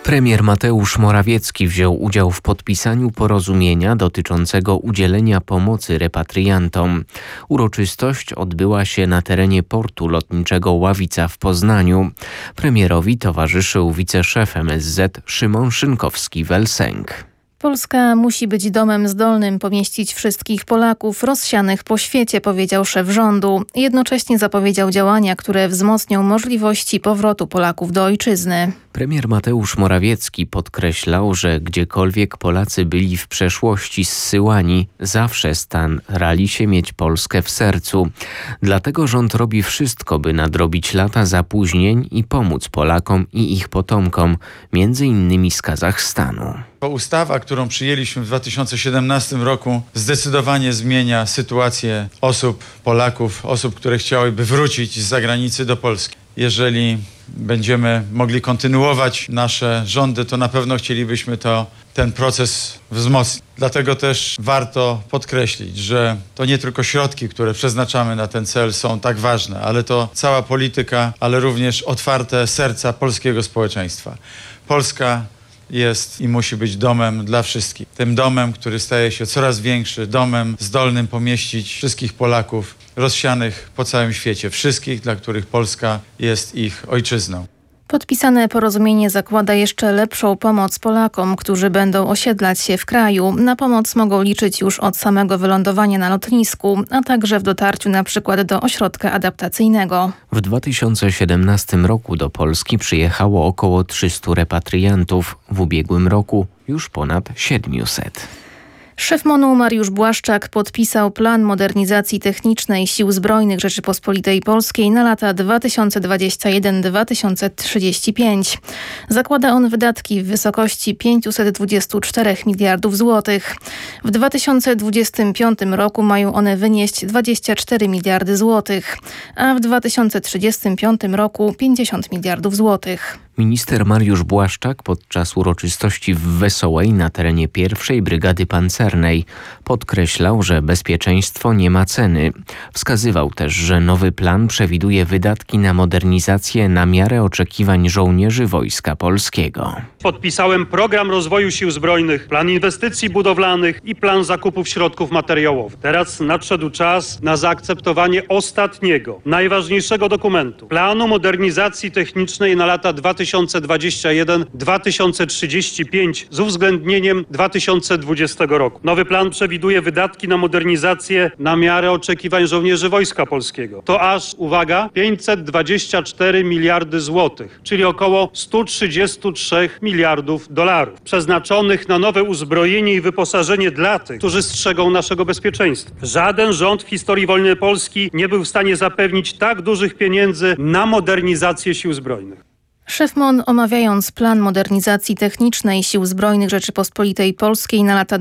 Premier Mateusz Morawiecki wziął udział w podpisaniu porozumienia dotyczącego udzielenia pomocy repatriantom. Uroczystość odbyła się na terenie portu lotniczego Ławica w Poznaniu. Premierowi towarzyszył wiceszef MSZ Szymon Szynkowski-Welsenk. Polska musi być domem zdolnym pomieścić wszystkich Polaków rozsianych po świecie, powiedział szef rządu. Jednocześnie zapowiedział działania, które wzmocnią możliwości powrotu Polaków do ojczyzny. Premier Mateusz Morawiecki podkreślał, że gdziekolwiek Polacy byli w przeszłości zsyłani, zawsze starali się mieć Polskę w sercu. Dlatego rząd robi wszystko, by nadrobić lata zapóźnień i pomóc Polakom i ich potomkom, między innymi z Kazachstanu. Ustawa, którą przyjęliśmy w 2017 roku, zdecydowanie zmienia sytuację osób, Polaków, osób, które chciałyby wrócić z zagranicy do Polski. Jeżeli będziemy mogli kontynuować nasze rządy, to na pewno chcielibyśmy ten proces wzmocnić. Dlatego też warto podkreślić, że to nie tylko środki, które przeznaczamy na ten cel są tak ważne, ale to cała polityka, ale również otwarte serca polskiego społeczeństwa. Polska jest i musi być domem dla wszystkich. Tym domem, który staje się coraz większy, domem zdolnym pomieścić wszystkich Polaków rozsianych po całym świecie. Wszystkich, dla których Polska jest ich ojczyzną. Podpisane porozumienie zakłada jeszcze lepszą pomoc Polakom, którzy będą osiedlać się w kraju. Na pomoc mogą liczyć już od samego wylądowania na lotnisku, a także w dotarciu na przykład do ośrodka adaptacyjnego. W 2017 roku do Polski przyjechało około 300 repatriantów. W ubiegłym roku już ponad 700. Szef MON-u Mariusz Błaszczak podpisał plan modernizacji technicznej Sił Zbrojnych Rzeczypospolitej Polskiej na lata 2021-2035. Zakłada on wydatki w wysokości 524 miliardów złotych. W 2025 roku mają one wynieść 24 miliardy złotych, a w 2035 roku 50 miliardów złotych. Minister Mariusz Błaszczak podczas uroczystości w Wesołej na terenie 1. Brygady Pancernej podkreślał, że bezpieczeństwo nie ma ceny. Wskazywał też, że nowy plan przewiduje wydatki na modernizację na miarę oczekiwań żołnierzy Wojska Polskiego. Podpisałem program rozwoju Sił Zbrojnych, plan inwestycji budowlanych i plan zakupów środków materiałowych. Teraz nadszedł czas na zaakceptowanie ostatniego, najważniejszego dokumentu. Planu modernizacji technicznej na lata 2021-2035 z uwzględnieniem 2020 roku. Nowy plan przewiduje wydatki na modernizację na miarę oczekiwań żołnierzy Wojska Polskiego. To aż, uwaga, 524 miliardy złotych, czyli około 133 miliardów dolarów, przeznaczonych na nowe uzbrojenie i wyposażenie dla tych, którzy strzegą naszego bezpieczeństwa. Żaden rząd w historii wolnej Polski nie był w stanie zapewnić tak dużych pieniędzy na modernizację Sił Zbrojnych. Szef MON, omawiając plan modernizacji technicznej Sił Zbrojnych Rzeczypospolitej Polskiej na lata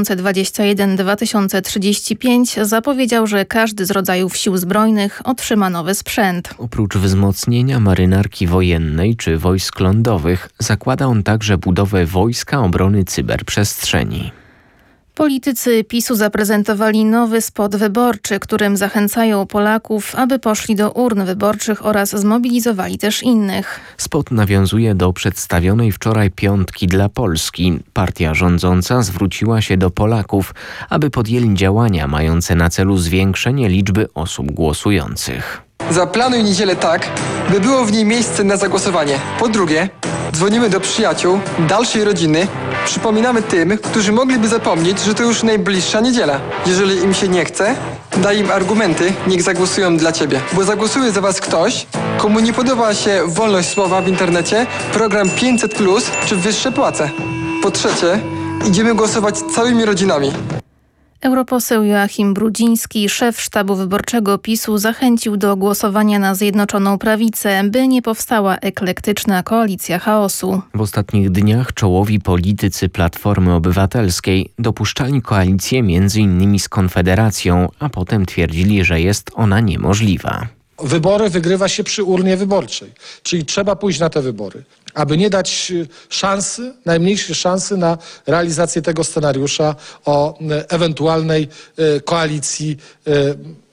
2021-2035, zapowiedział, że każdy z rodzajów Sił Zbrojnych otrzyma nowy sprzęt. Oprócz wzmocnienia marynarki wojennej czy wojsk lądowych, zakłada on także budowę Wojska Obrony Cyberprzestrzeni. Politycy PiS-u zaprezentowali nowy spot wyborczy, którym zachęcają Polaków, aby poszli do urn wyborczych oraz zmobilizowali też innych. Spot nawiązuje do przedstawionej wczoraj piątki dla Polski. Partia rządząca zwróciła się do Polaków, aby podjęli działania mające na celu zwiększenie liczby osób głosujących. Zaplanuj niedzielę tak, by było w niej miejsce na zagłosowanie. Po drugie, dzwonimy do przyjaciół, dalszej rodziny, przypominamy tym, którzy mogliby zapomnieć, że to już najbliższa niedziela. Jeżeli im się nie chce, daj im argumenty, niech zagłosują dla ciebie. Bo zagłosuje za was ktoś, komu nie podoba się wolność słowa w internecie, program 500+, czy wyższe płace. Po trzecie, idziemy głosować całymi rodzinami. Europoseł Joachim Brudziński, szef sztabu wyborczego PiS-u, zachęcił do głosowania na Zjednoczoną Prawicę, by nie powstała eklektyczna koalicja chaosu. W ostatnich dniach czołowi politycy Platformy Obywatelskiej dopuszczali koalicję m.in. z Konfederacją, a potem twierdzili, że jest ona niemożliwa. Wybory wygrywa się przy urnie wyborczej, czyli trzeba pójść na te wybory, aby nie dać szansy, najmniejszej szansy na realizację tego scenariusza o ewentualnej koalicji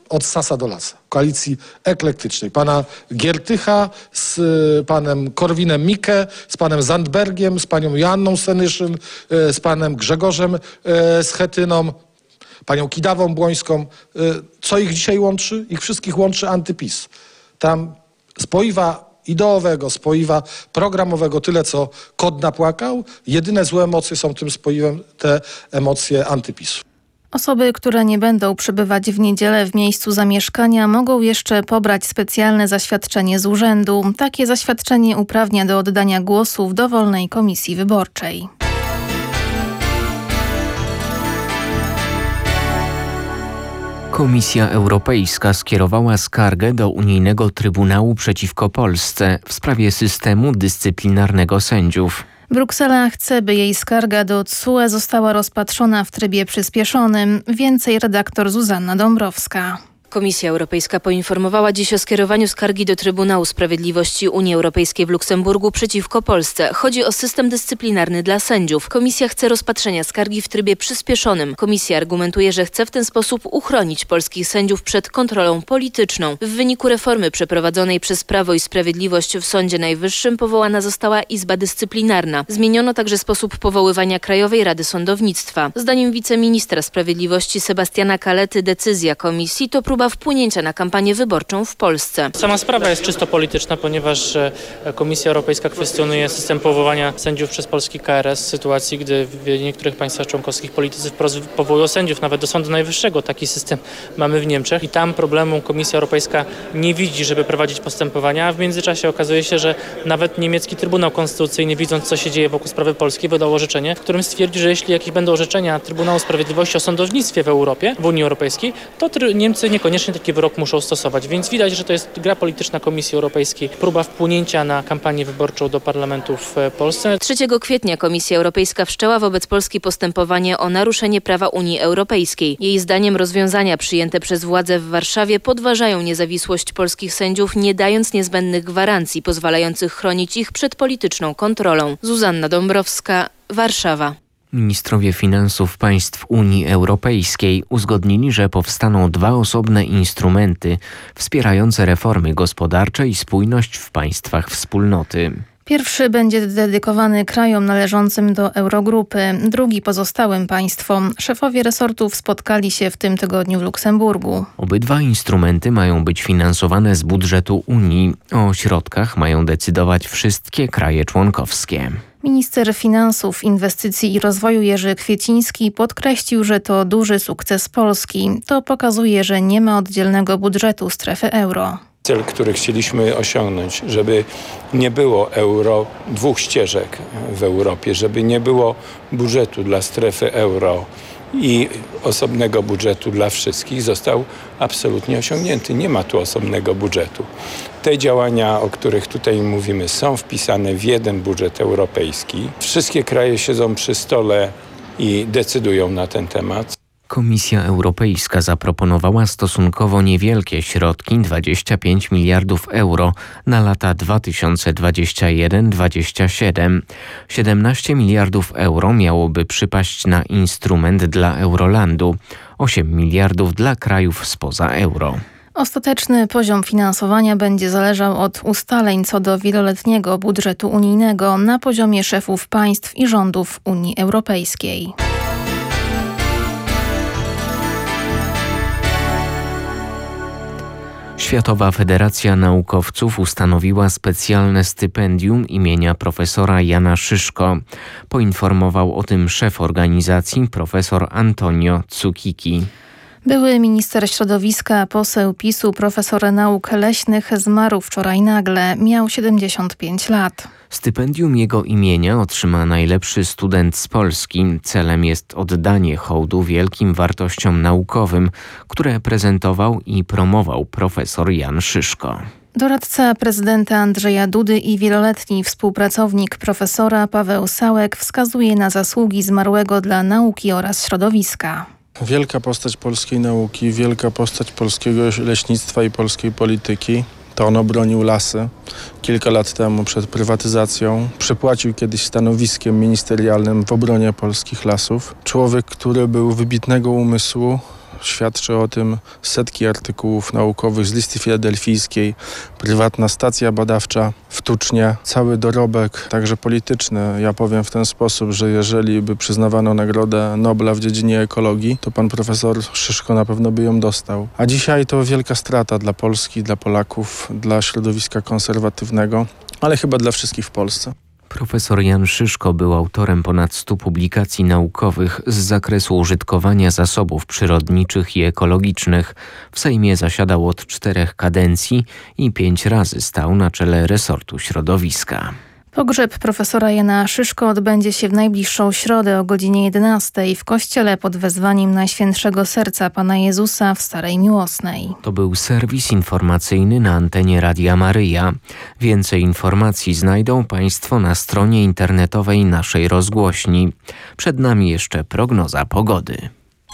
od sasa do lasa. Koalicji eklektycznej. Pana Giertycha z panem Korwinem-Mikke, z panem Zandbergiem, z panią Joanną Senyszyn, z panem Grzegorzem Schetyną, panią Kidawą Błońską. Co ich dzisiaj łączy? Ich wszystkich łączy antyPiS. Tam spoiwa ideowego, spoiwa programowego tyle, co kot napłakał. Jedyne złe emocje są tym spoiwem, te emocje antyPiS-u. Osoby, które nie będą przebywać w niedzielę w miejscu zamieszkania, mogą jeszcze pobrać specjalne zaświadczenie z urzędu. Takie zaświadczenie uprawnia do oddania głosu w dowolnej komisji wyborczej. Komisja Europejska skierowała skargę do Unijnego Trybunału przeciwko Polsce w sprawie systemu dyscyplinarnego sędziów. Bruksela chce, by jej skarga do TSUE została rozpatrzona w trybie przyspieszonym. Więcej redaktor Zuzanna Dąbrowska. Komisja Europejska poinformowała dziś o skierowaniu skargi do Trybunału Sprawiedliwości Unii Europejskiej w Luksemburgu przeciwko Polsce. Chodzi o system dyscyplinarny dla sędziów. Komisja chce rozpatrzenia skargi w trybie przyspieszonym. Komisja argumentuje, że chce w ten sposób uchronić polskich sędziów przed kontrolą polityczną. W wyniku reformy przeprowadzonej przez Prawo i Sprawiedliwość w Sądzie Najwyższym powołana została Izba Dyscyplinarna. Zmieniono także sposób powoływania Krajowej Rady Sądownictwa. Zdaniem wiceministra sprawiedliwości Sebastiana Kalety decyzja komisji to próba wpłynięcia na kampanię wyborczą w Polsce. Sama sprawa jest czysto polityczna, ponieważ Komisja Europejska kwestionuje system powoływania sędziów przez polski KRS w sytuacji, gdy w niektórych państwach członkowskich politycy wprost powołują sędziów, nawet do Sądu Najwyższego. Taki system mamy w Niemczech i tam problemu Komisja Europejska nie widzi, żeby prowadzić postępowania, a w międzyczasie okazuje się, że nawet niemiecki Trybunał Konstytucyjny, widząc co się dzieje wokół sprawy polskiej, wydał orzeczenie, w którym stwierdzi, że jeśli jakieś będą orzeczenia Trybunału Sprawiedliwości o sądownictwie w Europie, w Unii Europejskiej, to Niemcy niekoniecznie taki wyrok muszą stosować, więc widać, że to jest gra polityczna Komisji Europejskiej, próba wpłynięcia na kampanię wyborczą do parlamentu w Polsce. 3 kwietnia Komisja Europejska wszczęła wobec Polski postępowanie o naruszenie prawa Unii Europejskiej. Jej zdaniem rozwiązania przyjęte przez władze w Warszawie podważają niezawisłość polskich sędziów, nie dając niezbędnych gwarancji pozwalających chronić ich przed polityczną kontrolą. Zuzanna Dąbrowska, Warszawa. Ministrowie finansów państw Unii Europejskiej uzgodnili, że powstaną 2 osobne instrumenty wspierające reformy gospodarcze i spójność w państwach wspólnoty. Pierwszy będzie dedykowany krajom należącym do Eurogrupy, drugi pozostałym państwom. Szefowie resortów spotkali się w tym tygodniu w Luksemburgu. Obydwa instrumenty mają być finansowane z budżetu Unii. O środkach mają decydować wszystkie kraje członkowskie. Minister Finansów, Inwestycji i Rozwoju Jerzy Kwieciński podkreślił, że to duży sukces Polski. To pokazuje, że nie ma oddzielnego budżetu strefy euro. Cel, który chcieliśmy osiągnąć, żeby nie było euro, 2 ścieżek w Europie, żeby nie było budżetu dla strefy euro i osobnego budżetu dla wszystkich, został absolutnie osiągnięty. Nie ma tu osobnego budżetu. Te działania, o których tutaj mówimy, są wpisane w jeden budżet europejski. Wszystkie kraje siedzą przy stole i decydują na ten temat. Komisja Europejska zaproponowała stosunkowo niewielkie środki, 25 miliardów euro na lata 2021-2027. 17 miliardów euro miałoby przypaść na instrument dla Eurolandu, 8 miliardów dla krajów spoza euro. Ostateczny poziom finansowania będzie zależał od ustaleń co do wieloletniego budżetu unijnego na poziomie szefów państw i rządów Unii Europejskiej. Światowa Federacja Naukowców ustanowiła specjalne stypendium imienia profesora Jana Szyszko. Poinformował o tym szef organizacji profesor Antonio Cukici. Były minister środowiska, poseł PiS-u, profesor nauk leśnych zmarł wczoraj nagle. Miał 75 lat. Stypendium jego imienia otrzyma najlepszy student z Polski. Celem jest oddanie hołdu wielkim wartościom naukowym, które prezentował i promował profesor Jan Szyszko. Doradca prezydenta Andrzeja Dudy i wieloletni współpracownik profesora Paweł Sałek wskazuje na zasługi zmarłego dla nauki oraz środowiska. Wielka postać polskiej nauki, wielka postać polskiego leśnictwa i polskiej polityki. To on obronił lasy kilka lat temu przed prywatyzacją. Przypłacił kiedyś stanowiskiem ministerialnym w obronie polskich lasów. Człowiek, który był wybitnego umysłu, Świadczy o tym setki artykułów naukowych z listy filadelfijskiej, prywatna stacja badawcza w Tucznie, cały dorobek, także polityczny. Ja powiem w ten sposób, że jeżeli by przyznawano Nagrodę Nobla w dziedzinie ekologii, to pan profesor Szyszko na pewno by ją dostał. A dzisiaj to wielka strata dla Polski, dla Polaków, dla środowiska konserwatywnego, ale chyba dla wszystkich w Polsce. Profesor Jan Szyszko był autorem ponad 100 publikacji naukowych z zakresu użytkowania zasobów przyrodniczych i ekologicznych. W Sejmie zasiadał od 4 kadencji i 5 razy stał na czele resortu środowiska. Pogrzeb profesora Jana Szyszko odbędzie się w najbliższą środę o godzinie 11 w kościele pod wezwaniem Najświętszego Serca Pana Jezusa w Starej Miłosnej. To był serwis informacyjny na antenie Radia Maryja. Więcej informacji znajdą Państwo na stronie internetowej naszej rozgłośni. Przed nami jeszcze prognoza pogody.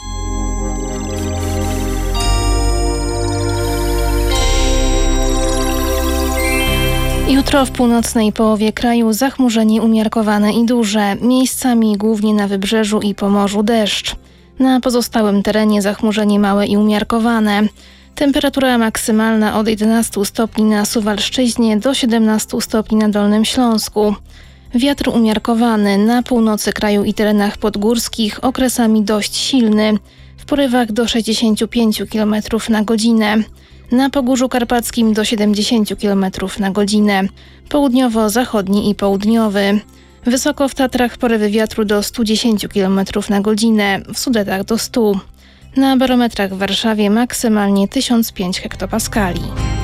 Jutro w północnej połowie kraju zachmurzenie umiarkowane i duże, miejscami głównie na wybrzeżu i Pomorzu deszcz. Na pozostałym terenie zachmurzenie małe i umiarkowane. Temperatura maksymalna od 11 stopni na Suwalszczyźnie do 17 stopni na Dolnym Śląsku. Wiatr umiarkowany na północy kraju i terenach podgórskich, okresami dość silny, w porywach do 65 km na godzinę. Na Pogórzu Karpackim do 70 km na godzinę, południowo-zachodni i południowy. Wysoko w Tatrach porywy wiatru do 110 km na godzinę, w Sudetach do 100. Na barometrach w Warszawie maksymalnie 1005 hektopaskali.